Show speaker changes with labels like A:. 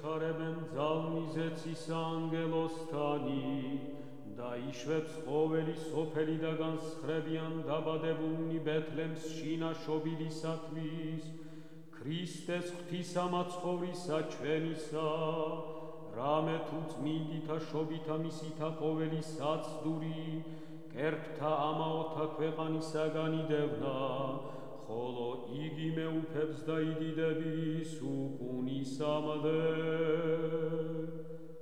A: ეცხარებენ ძალმიზეცის ანგელოსთანი და იშვებს ყოველი სოფელი და განსხრებიან დაბადებულნი ბეთლემს შინაშობილისათვის ქრისტეს ღვთისამაცხოვრისა ჩვენისა რამე თუ წმინდითა შობითა მისითა ყოველი საცდური კერპთა ამაოთა ქვეყანისაგან იდევნა ხოლო იგი მეუფებს და იდიდების უკუნისამდე